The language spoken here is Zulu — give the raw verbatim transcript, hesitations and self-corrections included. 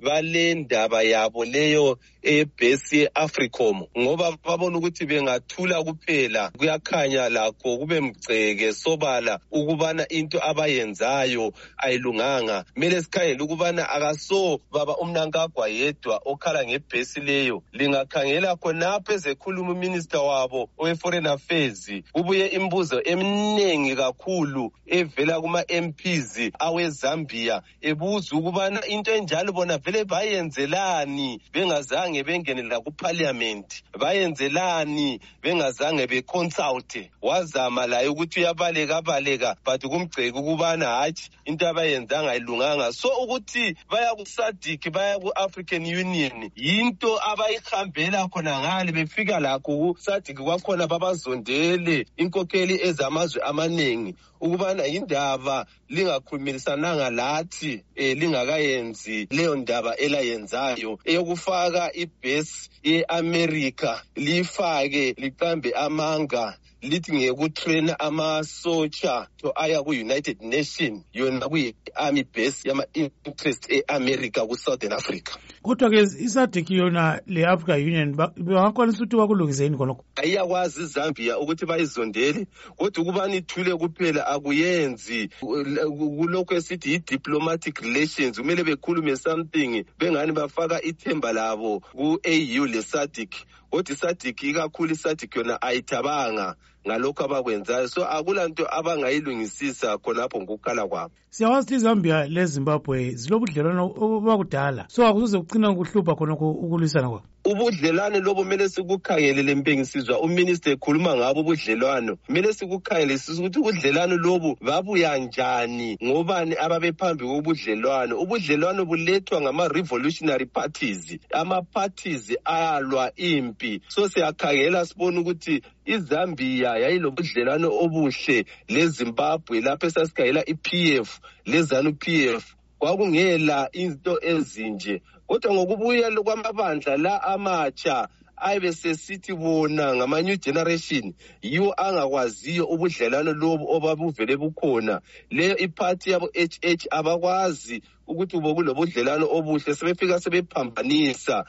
bale ndaba yabo leyo ebhesi ye-Africom ngoba babona ukuthi bengathula kuphela kuyakhanya lakho kube mgceke sobala ukubana into abayenzayo ayilunganga. Kumele sikhangele ukubana akaso baba uMnangagwa yedwa okhala ngebhesi leyo. Lingakhangela khonapho ezekhuluma uminister wabo owe-Foreign Affairs kubuye imbuzo eminingi kakhulu evela kuma M Ps aweZambia ebuza ukubana into enjalo bona vele bayenzelani bengazange bengenela kuparliament, bayenzelani bengazange beconsult. Wazama laye ukuthi uyabaleka baleka but kumgceke ukubana hatshi into abayenzanga ayilunganga. So ukuthi baya ku SADC baya ku African Union yinto abayihambela khona ngale befika lakho ku SADC kwakhona babazondele inkokheli ezamazwe amaningi ukubana indaba lingakhulumisananga lathi eh, lingakayenzi leyo ndaba elayenzayo eyokufaka ibase ye-America lifake liqambe amanga lithi ngekutrain ama-soldier to aya ku-United Nations yona kuyi-army base yama-interest e-America ku-Southern Africa. Kodwa-ke i-SADC yona le-Africa Union bangakwanisa ukuthi bakulungiseni khonokho? Ayakwazi iZambia ukuthi bayizondele kodwa ukubani ithule kuphela akuyenzi. Kulokho esithi yi-diplomatic relations kumele bekhulume something bengani bafaka ithemba labo ku-A U le-SADC kodwa i-SADC ikakhulu i-SADC yona ayithabanga ngalokho abakwenzayo. So akulanto abangayilungisisa khonapho ngokukhala kwabo. Siyawazi iZambia leZimbabwe zilobudlelwano obakudala, so akuzuze kucina ukuhlupha khonokho ukulwisana kwabo. Ubudlelwane lobo kumele sikukhangele lempengisizwa uminister ekhuluma ngabo ubudlelwano. Kumele sikukhangele ukuthi ubudlelwano lobo babuya njani ngobani ababephambi kobudlelwano. Ubudlelwano bulethwa ngama revolutionary parties, ama parties ayalwa impi. So siyakhangela sibona ukuthi iZambia yayilobudlelwano obuhle leZimbabwe lapho esasikhangela i-P F lezanu P F kwakungela into ezinje. Kodwa ngokubuya kwamabandla la amatsha ayibe sesithi bona ngama new generation yiwo angakwaziyo ubudlelwano lobo obabuvele bukhona. Leyo iparty yabo H H abakwazi ukuthi ubo kulobudlelwano obuhle sebefika sebephambanisa